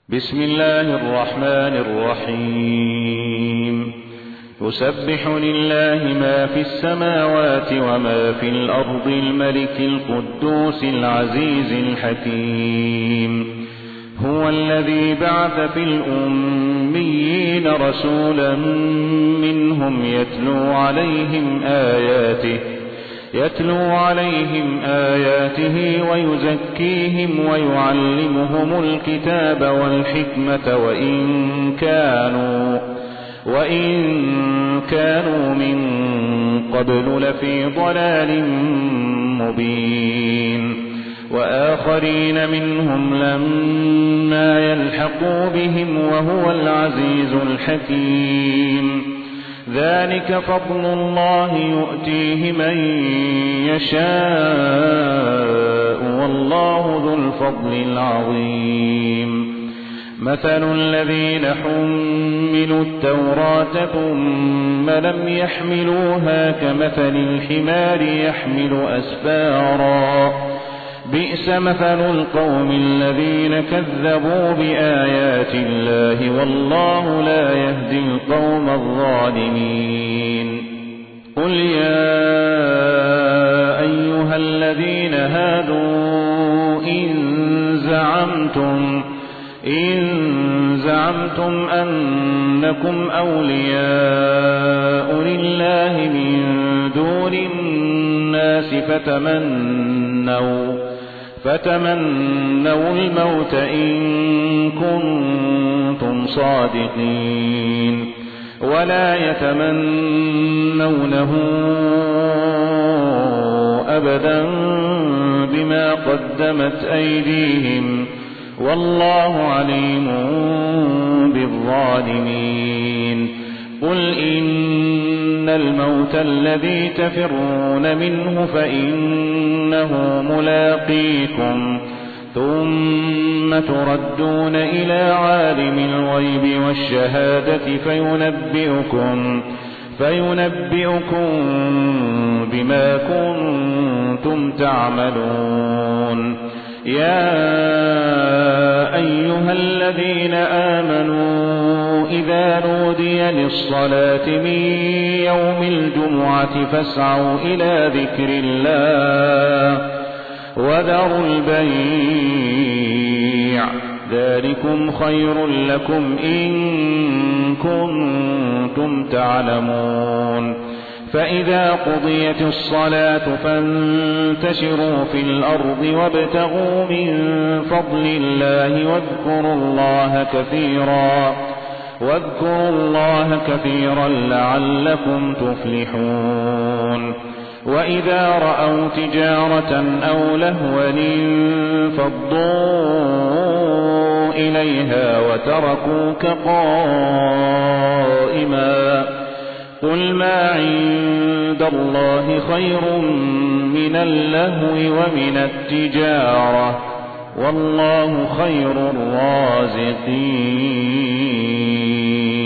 بسم الله الرحمن الرحيم. يسبح لله ما في السماوات وما في الأرض الملك القدوس العزيز الحكيم. هو الذي بعث في الأميين رسولا منهم يتلو عليهم آياته ويزكيهم ويعلمهم الكتاب والحكمة وإن كانوا من قبل لفي ضلال مبين. وآخرين منهم لما يلحقوا بهم وهو العزيز الحكيم. ذلك فضل الله يؤتيه من يشاء والله ذو الفضل العظيم. مثل الذين حملوا التوراة ثم لم يحملوها كمثل الحمار يحمل أسفارا. بئس مثل القوم الذين كذبوا بآيات الله والله لا يهدي القوم الظالمين. قل يا أيها الذين هادوا إن زعمتم أنكم أولياء لله من دون الناس فتمنوا الموت إن كنتم صادقين ولا يتمنونه أبدا بما قدمت أيديهم والله عليم بالظالمين. قل إن الموت الذي تفرون منه فإنه ملاقيكم ثم تردون إلى عالم الغيب والشهادة فينبئكم بما كنتم تعملون. يا أيها الذين آمنوا إذا نودي للصلاة من يوم الجمعة فاسعوا إلى ذكر الله وذروا البيع ذلكم خير لكم إن كنتم تعلمون. فإذا قضيت الصلاة فانتشروا في الأرض وابتغوا من فضل الله واذكروا الله كثيرا لعلكم تفلحون. وإذا رأوا تجارة أو لهوا انفضوا إليها وتركوك قائما. قل ما عند الله خير من اللهو ومن التجارة والله خير الرازقين.